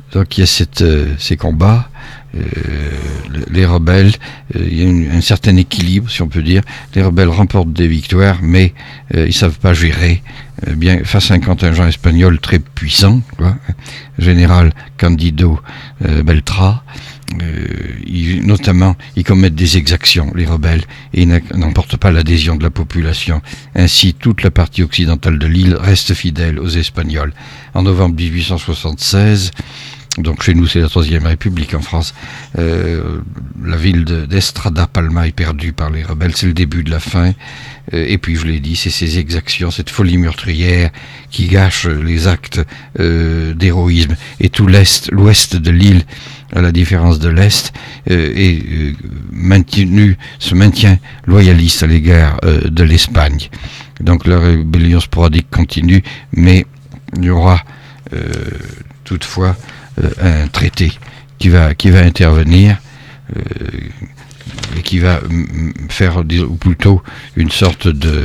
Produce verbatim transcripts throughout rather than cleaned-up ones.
donc il y a cette, euh, ces combats. Euh, les rebelles, euh, il y a une, un certain équilibre, si on peut dire. Les rebelles remportent des victoires, mais euh, ils savent pas gérer. Euh, bien face à un contingent espagnol très puissant, quoi, général Candido euh, Beltra. Euh, ils, notamment, ils commettent des exactions, les rebelles, et ils n'emportent pas l'adhésion de la population. Ainsi, toute la partie occidentale de l'île reste fidèle aux Espagnols. En novembre dix-huit cent soixante-seize, donc chez nous c'est la Troisième République en France, euh, la ville de, d'Estrada Palma est perdue par les rebelles, c'est le début de la fin, euh, et puis je l'ai dit, c'est ces exactions, cette folie meurtrière qui gâche les actes euh, d'héroïsme, et tout l'est, l'ouest de l'île, à la différence de l'Est, euh, est euh, maintenu, se maintient loyaliste à l'égard euh, de l'Espagne. Donc la rébellion sporadique continue, mais il y aura euh, toutefois euh, un traité qui va, qui va intervenir euh, et qui va m- faire, ou plutôt une sorte de...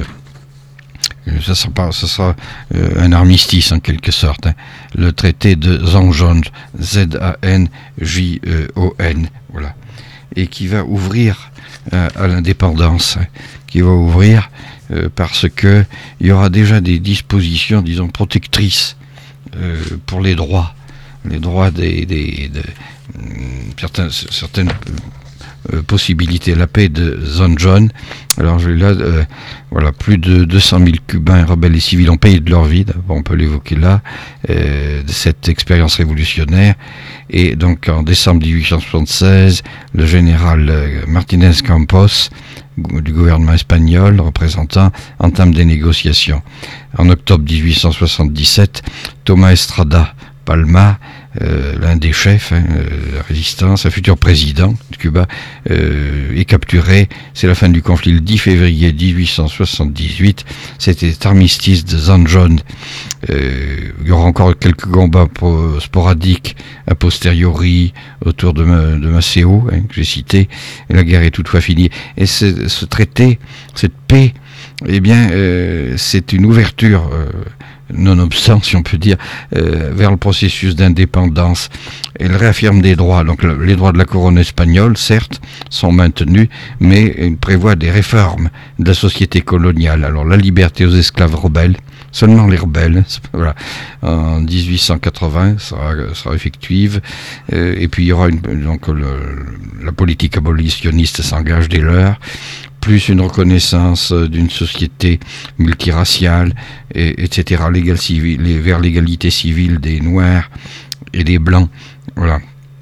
Ça sera, ça sera euh, un armistice en quelque sorte, hein. Le traité de Zanjon, Z A N J O N, voilà, et qui va ouvrir euh, à l'indépendance, hein, qui va ouvrir euh, parce que il y aura déjà des dispositions, disons, protectrices euh, pour les droits, les droits des, des de, euh, certains, certaines Euh, possibilité, la paix de Zanjon. Alors je là, euh, voilà, plus de deux cent mille Cubains, rebelles et civils ont payé de leur vie, bon, on peut l'évoquer là, euh, de cette expérience révolutionnaire. Et donc en décembre dix-huit cent soixante-seize, le général euh, Martinez Campos, du gouvernement espagnol, représentant, entame des négociations. En octobre dix-huit cent soixante-dix-sept, Thomas Estrada Palma, euh, l'un des chefs hein, de la résistance, un futur président de Cuba, euh, est capturé. C'est la fin du conflit le dix février dix-huit cent soixante-dix-huit. C'était armistice de Zanjon. Euh, il y aura encore quelques combats sporadiques a posteriori autour de, de Maceo, hein, que j'ai cité. Et la guerre est toutefois finie. Et ce, ce traité, cette paix, eh bien, euh, c'est une ouverture... Euh, nonobstant, si on peut dire, euh, vers le processus d'indépendance. Elle réaffirme des droits. Donc le, les droits de la couronne espagnole, certes, sont maintenus, mais elle prévoit des réformes de la société coloniale. Alors la liberté aux esclaves rebelles, seulement les rebelles, voilà, en dix-huit cent quatre-vingts sera, sera effective, euh, et puis il y aura une, donc le, la politique abolitionniste s'engage dès lors, plus une reconnaissance d'une société multiraciale, et, etc., légal, civil, vers l'égalité civile des Noirs et des Blancs, voilà.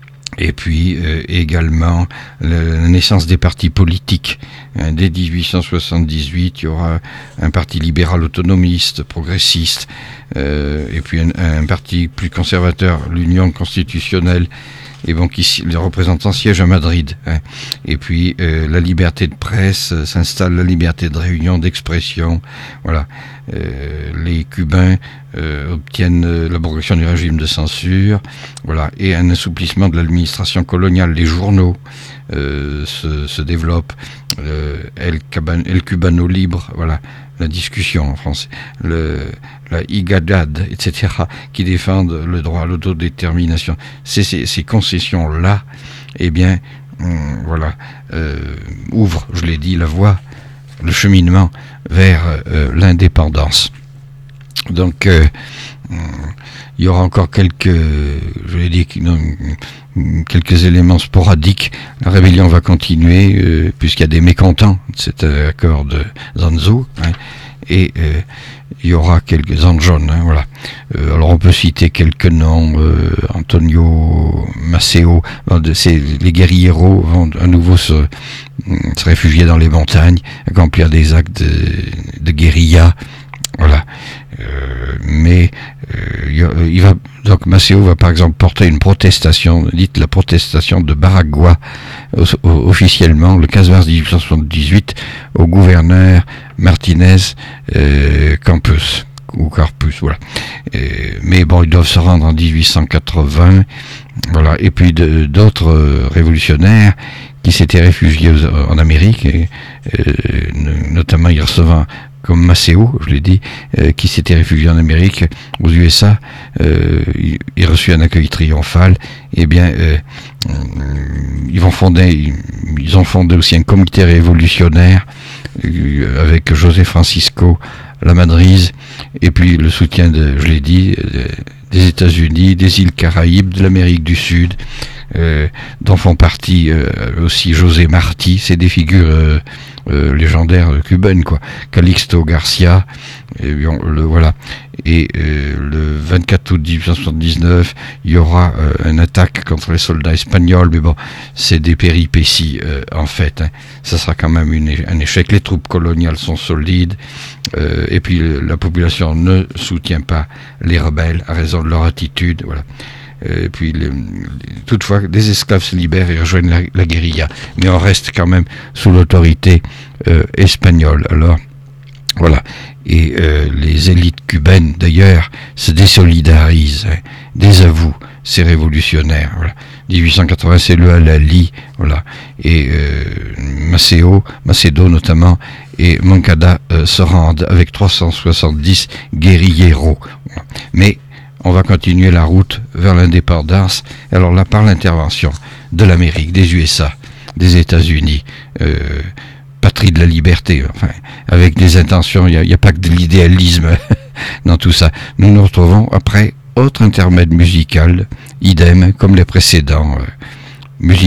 Et puis euh, également la naissance des partis politiques. Hein, dès dix-huit cent soixante-dix-huit, il y aura un parti libéral autonomiste, progressiste, euh, et puis un, un parti plus conservateur, l'Union constitutionnelle. Et bon, qui, les représentants siègent à Madrid. Hein. Et puis, euh, la liberté de presse, euh, s'installe la liberté de réunion, d'expression. Voilà. Euh, les Cubains euh, obtiennent euh, l'abrogation du régime de censure. Voilà. Et un assouplissement de l'administration coloniale. Les journaux euh, se, se développent. Euh, El, Caban, El Cubano Libre, voilà. La discussion en français, le, la Higadad, et cetera, qui défendent le droit à l'autodétermination. C'est ces, ces concessions-là, eh bien, hum, voilà, euh, ouvrent, je l'ai dit, la voie, le cheminement vers euh, l'indépendance. Donc, euh, hum, il y aura encore quelques, je l'ai dit, non, quelques éléments sporadiques. La rébellion va continuer euh, puisqu'il y a des mécontents de cet euh, accord de Zanzo, hein, et euh, il y aura quelques Zanjon, hein, voilà. Euh, alors on peut citer quelques noms, euh, Antonio Maceo, de, c'est, les guérilleros vont à nouveau se, se réfugier dans les montagnes, accomplir des actes de, de guérilla, voilà. Euh, mais euh, il va donc Maceo va par exemple porter une protestation, dite la protestation de Baragua, o- officiellement le quinze mars dix-huit cent soixante-dix-huit au gouverneur Martinez euh, Campos ou Carpus, voilà. Et, mais bon, ils doivent se rendre en dix-huit cent quatre-vingts, voilà. Et puis de, d'autres euh, révolutionnaires qui s'étaient réfugiés aux, en Amérique, et, euh, notamment y recevant comme Maceo, je l'ai dit, euh, qui s'était réfugié en Amérique, aux U S A, euh, il, il reçut un accueil triomphal. Eh bien, euh, euh, ils vont fonder, ils ont fondé aussi un comité révolutionnaire euh, avec José Francisco Lamadrid, et puis le soutien de, je l'ai dit, euh, des États-Unis, des îles Caraïbes, de l'Amérique du Sud, euh, dont font partie euh, aussi José Marti. C'est des figures euh, euh, légendaires cubaines, quoi. Calixto Garcia, et, le, voilà. Et euh, le vingt-quatre août dix-huit cent soixante-dix-neuf, il y aura euh, une attaque contre les soldats espagnols, mais bon, c'est des péripéties euh, en fait. Hein. Ça sera quand même une, un échec. Les troupes coloniales sont solides, euh, et puis le, la population ne soutient pas les rebelles à raison de leur attitude. Voilà. Et puis, les, les, toutefois, des esclaves se libèrent et rejoignent la, la guérilla, mais on reste quand même sous l'autorité euh, espagnole. Alors, voilà. Et euh, les élites cubaines, d'ailleurs, se désolidarisent, hein, désavouent ces révolutionnaires. Voilà. dix-huit cent quatre-vingts, c'est le Halali, voilà. Et euh, Maceo, Macedo notamment, et Moncada euh, se rendent avec trois cent soixante-dix guérilleros. Voilà. Mais on va continuer la route vers l'indépendance, alors là, par l'intervention de l'Amérique, des U S A, des États-Unis, euh, patrie de la liberté, enfin, avec des intentions, il n'y a, a pas que de l'idéalisme dans tout ça. Nous nous retrouvons après autre intermède musical, idem, comme les précédents, euh, musique